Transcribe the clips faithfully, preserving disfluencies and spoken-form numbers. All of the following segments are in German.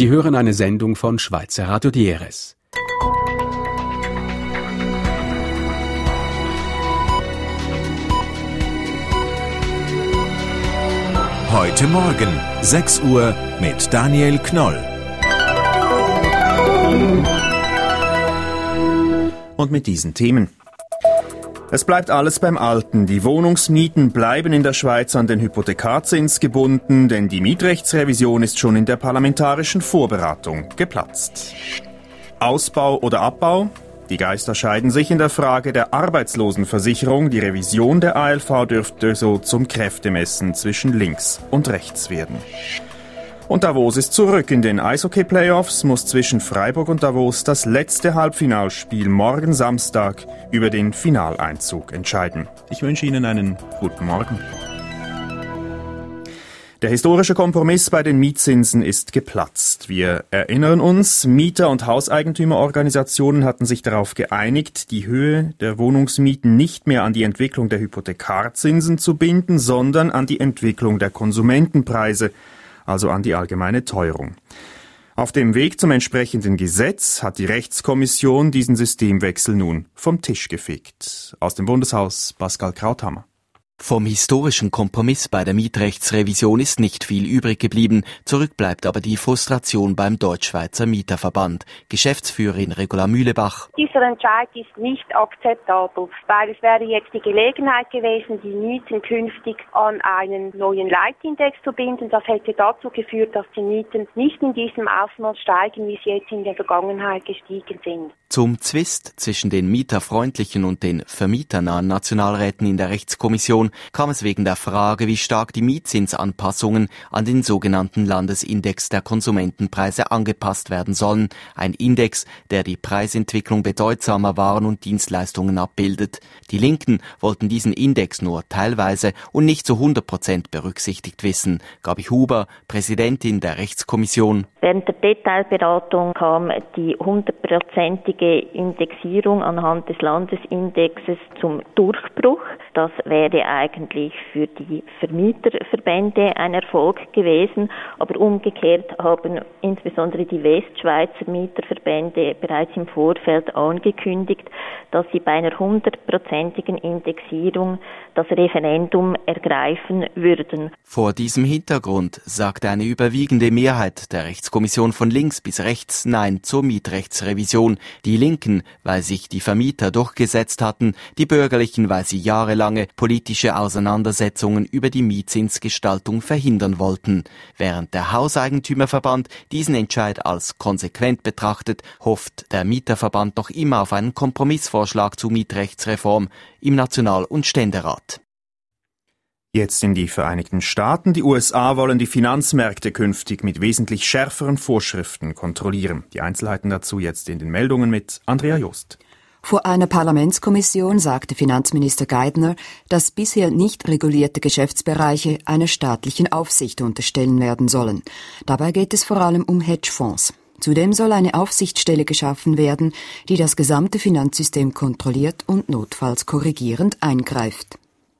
Sie hören eine Sendung von Schweizer Radio D R S. Heute Morgen, sechs Uhr mit Daniel Knoll. Und mit diesen Themen. Es bleibt alles beim Alten. Die Wohnungsmieten bleiben in der Schweiz an den Hypothekarzins gebunden, denn die Mietrechtsrevision ist schon in der parlamentarischen Vorberatung geplatzt. Ausbau oder Abbau? Die Geister scheiden sich in der Frage der Arbeitslosenversicherung. Die Revision der A L V dürfte so zum Kräftemessen zwischen links und rechts werden. Und Davos ist zurück in den Eishockey-Playoffs, muss zwischen Freiburg und Davos das letzte Halbfinalspiel morgen Samstag über den Finaleinzug entscheiden. Ich wünsche Ihnen einen guten Morgen. Der historische Kompromiss bei den Mietzinsen ist geplatzt. Wir erinnern uns, Mieter- und Hauseigentümerorganisationen hatten sich darauf geeinigt, die Höhe der Wohnungsmieten nicht mehr an die Entwicklung der Hypothekarzinsen zu binden, sondern an die Entwicklung der Konsumentenpreise, also an die allgemeine Teuerung. Auf dem Weg zum entsprechenden Gesetz hat die Rechtskommission diesen Systemwechsel nun vom Tisch gefegt. Aus dem Bundeshaus Pascal Krauthammer. Vom historischen Kompromiss bei der Mietrechtsrevision ist nicht viel übrig geblieben. Zurück bleibt aber die Frustration beim Deutschschweizer Mieterverband. Geschäftsführerin Regula Mühlebach. Dieser Entscheid ist nicht akzeptabel, weil es wäre jetzt die Gelegenheit gewesen, die Mieten künftig an einen neuen Leitindex zu binden. Das hätte dazu geführt, dass die Mieten nicht in diesem Ausmaß steigen, wie sie jetzt in der Vergangenheit gestiegen sind. Zum Zwist zwischen den mieterfreundlichen und den vermieternahen Nationalräten in der Rechtskommission kam es wegen der Frage, wie stark die Mietzinsanpassungen an den sogenannten Landesindex der Konsumentenpreise angepasst werden sollen. Ein Index, der die Preisentwicklung bedeutsamer Waren und Dienstleistungen abbildet. Die Linken wollten diesen Index nur teilweise und nicht zu hundert Prozent berücksichtigt wissen. Gabi Huber, Präsidentin der Rechtskommission. Während der Detailberatung kam die hundertprozentige Indexierung anhand des Landesindexes zum Durchbruch. Das wäre eigentlich für die Vermieterverbände ein Erfolg gewesen, aber umgekehrt haben insbesondere die Westschweizer Mieterverbände bereits im Vorfeld angekündigt, dass sie bei einer hundertprozentigen Indexierung das Referendum ergreifen würden. Vor diesem Hintergrund sagte eine überwiegende Mehrheit der Rechtskommission von links bis rechts Nein zur Mietrechtsrevision. Die Linken, weil sich die Vermieter durchgesetzt hatten, die Bürgerlichen, weil sie jahrelange politische Auseinandersetzungen über die Mietzinsgestaltung verhindern wollten. Während der Hauseigentümerverband diesen Entscheid als konsequent betrachtet, hofft der Mieterverband noch immer auf einen Kompromissvorschlag zur Mietrechtsreform im National- und Ständerat. Jetzt in die Vereinigten Staaten. Die U S A wollen die Finanzmärkte künftig mit wesentlich schärferen Vorschriften kontrollieren. Die Einzelheiten dazu jetzt in den Meldungen mit Andrea Jost. Vor einer Parlamentskommission sagte Finanzminister Geithner, dass bisher nicht regulierte Geschäftsbereiche einer staatlichen Aufsicht unterstellen werden sollen. Dabei geht es vor allem um Hedgefonds. Zudem soll eine Aufsichtsstelle geschaffen werden, die das gesamte Finanzsystem kontrolliert und notfalls korrigierend eingreift.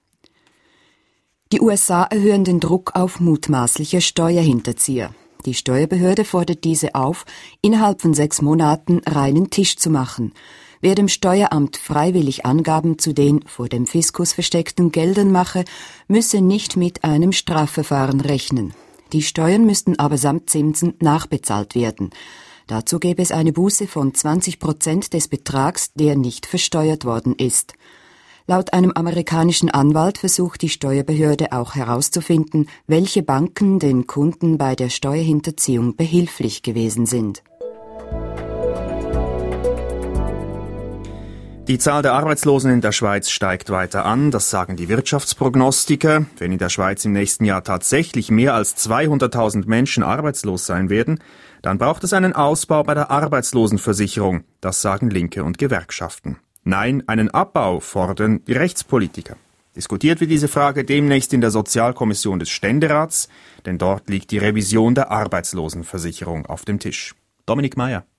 Die U S A erhöhen den Druck auf mutmaßliche Steuerhinterzieher. Die Steuerbehörde fordert diese auf, innerhalb von sechs Monaten reinen Tisch zu machen. Wer dem Steueramt freiwillig Angaben zu den vor dem Fiskus versteckten Geldern mache, müsse nicht mit einem Strafverfahren rechnen. Die Steuern müssten aber samt Zinsen nachbezahlt werden. Dazu gäbe es eine Buße von zwanzig Prozent des Betrags, der nicht versteuert worden ist. Laut einem amerikanischen Anwalt versucht die Steuerbehörde auch herauszufinden, welche Banken den Kunden bei der Steuerhinterziehung behilflich gewesen sind. Die Zahl der Arbeitslosen in der Schweiz steigt weiter an, das sagen die Wirtschaftsprognostiker. Wenn in der Schweiz im nächsten Jahr tatsächlich mehr als zweihunderttausend Menschen arbeitslos sein werden, dann braucht es einen Ausbau bei der Arbeitslosenversicherung, das sagen Linke und Gewerkschaften. Nein, einen Abbau fordern die Rechtspolitiker. Diskutiert wird diese Frage demnächst in der Sozialkommission des Ständerats, denn dort liegt die Revision der Arbeitslosenversicherung auf dem Tisch. Dominik Meyer.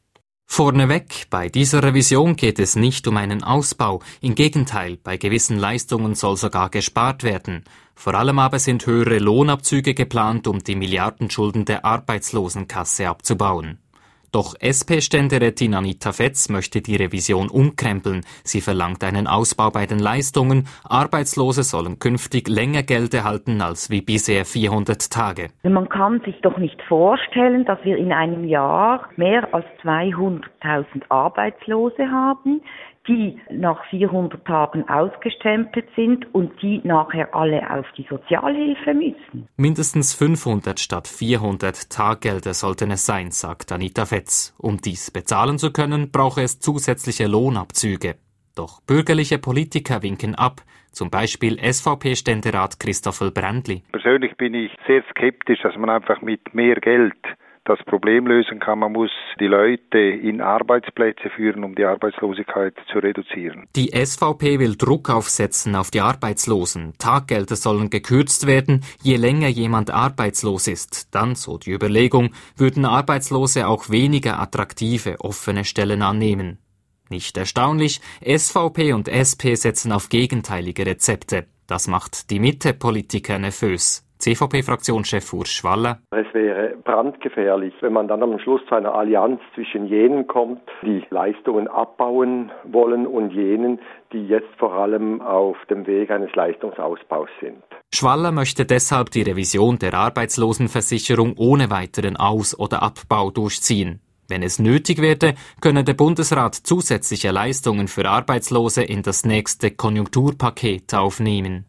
Vorneweg, bei dieser Revision geht es nicht um einen Ausbau. Im Gegenteil, bei gewissen Leistungen soll sogar gespart werden. Vor allem aber sind höhere Lohnabzüge geplant, um die Milliardenschulden der Arbeitslosenkasse abzubauen. Doch S P-Ständerätin Anita Fetz möchte die Revision umkrempeln. Sie verlangt einen Ausbau bei den Leistungen. Arbeitslose sollen künftig länger Geld erhalten als wie bisher vierhundert Tage. Man kann sich doch nicht vorstellen, dass wir in einem Jahr mehr als zweihunderttausend Arbeitslose haben, die nach vierhundert Tagen ausgestempelt sind und die nachher alle auf die Sozialhilfe müssen. Mindestens fünfhundert statt vierhundert Taggelder sollten es sein, sagt Anita Fetz. Um dies bezahlen zu können, brauche es zusätzliche Lohnabzüge. Doch bürgerliche Politiker winken ab, zum Beispiel S V P-Ständerat Christoffel Brändli. Persönlich bin ich sehr skeptisch, dass man einfach mit mehr Geld das Problem lösen kann. Man muss die Leute in Arbeitsplätze führen, um die Arbeitslosigkeit zu reduzieren. Die S V P will Druck aufsetzen auf die Arbeitslosen. Taggelder sollen gekürzt werden, je länger jemand arbeitslos ist. Dann, so die Überlegung, würden Arbeitslose auch weniger attraktive, offene Stellen annehmen. Nicht erstaunlich, S V P und S P setzen auf gegenteilige Rezepte. Das macht die Mitte-Politiker nervös. C V P-Fraktionschef Urs Schwaller. Es wäre brandgefährlich, wenn man dann am Schluss zu einer Allianz zwischen jenen kommt, die Leistungen abbauen wollen und jenen, die jetzt vor allem auf dem Weg eines Leistungsausbaus sind. Schwaller möchte deshalb die Revision der Arbeitslosenversicherung ohne weiteren Aus- oder Abbau durchziehen. Wenn es nötig werde, könne der Bundesrat zusätzliche Leistungen für Arbeitslose in das nächste Konjunkturpaket aufnehmen.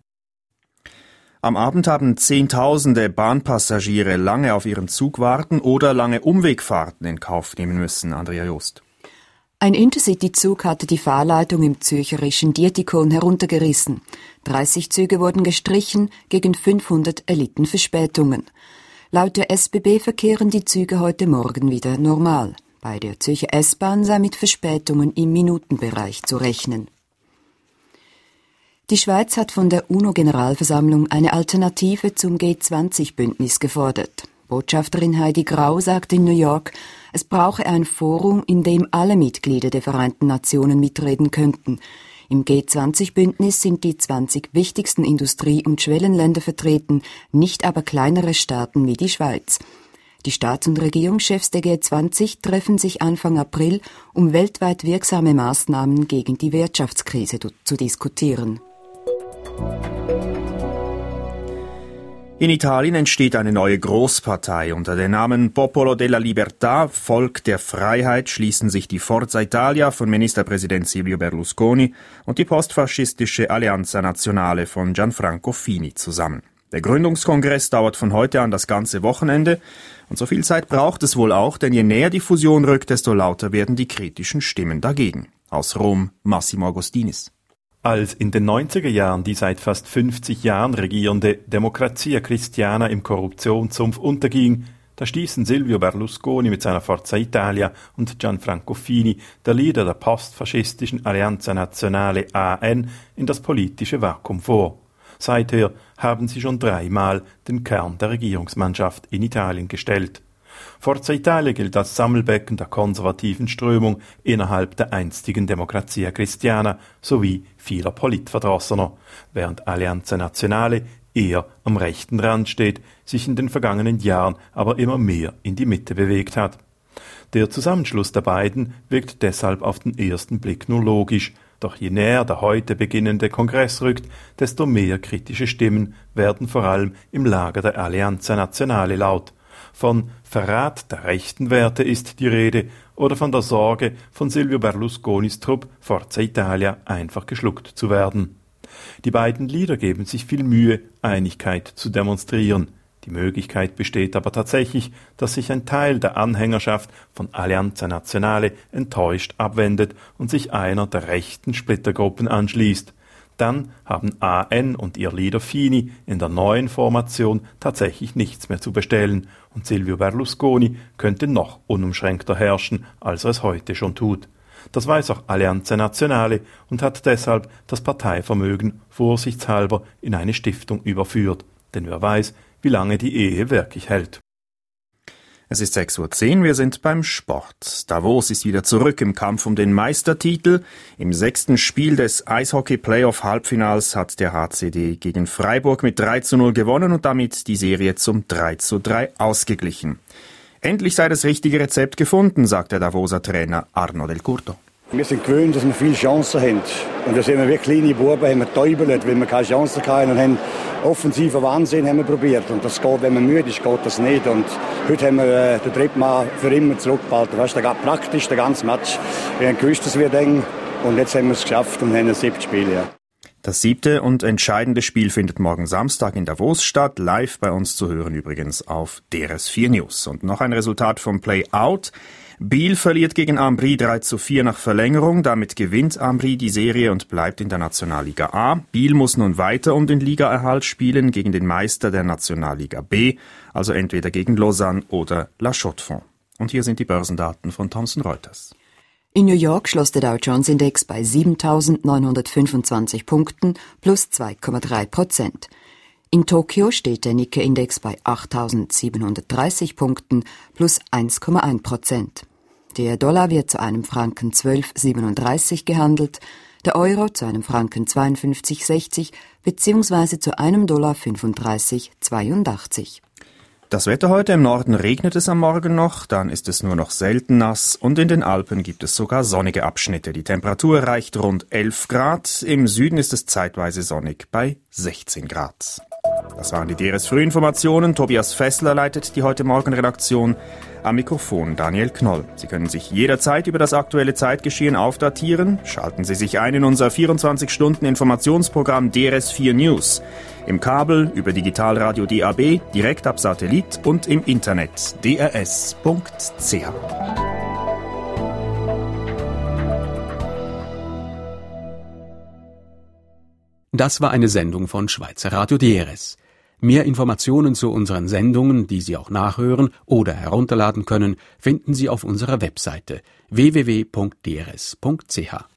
Am Abend haben Zehntausende Bahnpassagiere lange auf ihren Zug warten oder lange Umwegfahrten in Kauf nehmen müssen. Andrea Jost. Ein Intercity-Zug hatte die Fahrleitung im zürcherischen Dietikon heruntergerissen. dreißig Züge wurden gestrichen, gegen fünfhundert erlitten Verspätungen. Laut der S B B verkehren die Züge heute Morgen wieder normal. Bei der Zürcher S-Bahn sei mit Verspätungen im Minutenbereich zu rechnen. Die Schweiz hat von der UNO-Generalversammlung eine Alternative zum G zwanzig Bündnis gefordert. Botschafterin Heidi Grau sagte in New York, es brauche ein Forum, in dem alle Mitglieder der Vereinten Nationen mitreden könnten. Im G zwanzig Bündnis sind die zwanzig wichtigsten Industrie- und Schwellenländer vertreten, nicht aber kleinere Staaten wie die Schweiz. Die Staats- und Regierungschefs der G zwanzig treffen sich Anfang April, um weltweit wirksame Maßnahmen gegen die Wirtschaftskrise zu diskutieren. In Italien entsteht eine neue Großpartei. Unter dem Namen Popolo della Libertà, Volk der Freiheit, schließen sich die Forza Italia von Ministerpräsident Silvio Berlusconi und die postfaschistische Alleanza Nazionale von Gianfranco Fini zusammen. Der Gründungskongress dauert von heute an das ganze Wochenende und so viel Zeit braucht es wohl auch, denn je näher die Fusion rückt, desto lauter werden die kritischen Stimmen dagegen. Aus Rom, Massimo Agostinis. Als in den neunziger Jahren die seit fast fünfzig Jahren regierende Democrazia Cristiana im Korruptionssumpf unterging, da stießen Silvio Berlusconi mit seiner Forza Italia und Gianfranco Fini, der Leader der postfaschistischen Alleanza Nazionale A N, in das politische Vakuum vor. Seither haben sie schon dreimal den Kern der Regierungsmannschaft in Italien gestellt. Forza Italia gilt als Sammelbecken der konservativen Strömung innerhalb der einstigen Democrazia Cristiana sowie vieler Politverdrossener, während Alleanza Nazionale eher am rechten Rand steht, sich in den vergangenen Jahren aber immer mehr in die Mitte bewegt hat. Der Zusammenschluss der beiden wirkt deshalb auf den ersten Blick nur logisch, doch je näher der heute beginnende Kongress rückt, desto mehr kritische Stimmen werden vor allem im Lager der Alleanza Nazionale laut. Von Verrat der rechten Werte ist die Rede oder von der Sorge, von Silvio Berlusconis Trupp Forza Italia einfach geschluckt zu werden. Die beiden Leader geben sich viel Mühe, Einigkeit zu demonstrieren. Die Möglichkeit besteht aber tatsächlich, dass sich ein Teil der Anhängerschaft von Alleanza Nazionale enttäuscht abwendet und sich einer der rechten Splittergruppen anschließt. Dann haben A N und ihr Leader Fini in der neuen Formation tatsächlich nichts mehr zu bestellen und Silvio Berlusconi könnte noch unumschränkter herrschen, als er es heute schon tut. Das weiß auch Alleanza Nazionale und hat deshalb das Parteivermögen vorsichtshalber in eine Stiftung überführt. Denn wer weiß, wie lange die Ehe wirklich hält. Es ist sechs Uhr zehn, wir sind beim Sport. Davos ist wieder zurück im Kampf um den Meistertitel. Im sechsten Spiel des Eishockey-Playoff-Halbfinals hat der H C D gegen Freiburg mit drei zu null gewonnen und damit die Serie zum drei zu drei ausgeglichen. Endlich sei das richtige Rezept gefunden, sagt der Davoser Trainer Arno Del Curto. Wir sind gewöhnt, dass wir viele Chancen haben. Und da sind wir wie kleine Buben, haben wir getäubelt, weil wir keine Chancen hatten und haben offensiven Wahnsinn haben wir probiert. Und das geht, wenn man müde ist, geht das nicht. Und heute haben wir äh, den dritten Mal für immer zurückgehalten. Das ist praktisch der ganze Match. Wir haben gewusst, es wird eng. Und jetzt haben wir es geschafft und haben ein siebtes Spiel. Ja. Das siebte und entscheidende Spiel findet morgen Samstag in Davos statt. Live bei uns zu hören übrigens auf D R S vier News. Und noch ein Resultat vom Play-Out. Biel verliert gegen Ambri drei zu vier nach Verlängerung. Damit gewinnt Ambri die Serie und bleibt in der Nationalliga A. Biel muss nun weiter um den Ligaerhalt spielen gegen den Meister der Nationalliga B, also entweder gegen Lausanne oder La Chaux-de-Fonds. Und hier sind die Börsendaten von Thomson Reuters. In New York schloss der Dow Jones Index bei siebentausendneunhundertfünfundzwanzig Punkten plus zwei Komma drei Prozent. In Tokio steht der Nikkei-Index bei achttausendsiebenhundertdreißig Punkten plus eins Komma eins Prozent. Der Dollar wird zu einem Franken zwölf Komma siebenunddreißig gehandelt, der Euro zu einem Franken zweiundfünfzig Komma sechzig bzw. zu einem Dollar fünfunddreißig Komma zweiundachtzig. Das Wetter heute: im Norden regnet es am Morgen noch, dann ist es nur noch selten nass und in den Alpen gibt es sogar sonnige Abschnitte. Die Temperatur erreicht rund elf Grad, im Süden ist es zeitweise sonnig bei sechzehn Grad. Das waren die D R S Frühinformationen. Tobias Fessler leitet die heute Morgen Redaktion. Am Mikrofon Daniel Knoll. Sie können sich jederzeit über das aktuelle Zeitgeschehen aufdatieren. Schalten Sie sich ein in unser vierundzwanzig Stunden Informationsprogramm D R S vier News. Im Kabel, über Digitalradio D A B, direkt ab Satellit und im Internet d r s punkt c h. Das war eine Sendung von Schweizer Radio D R S. Mehr Informationen zu unseren Sendungen, die Sie auch nachhören oder herunterladen können, finden Sie auf unserer Webseite w w w punkt d r s punkt c h.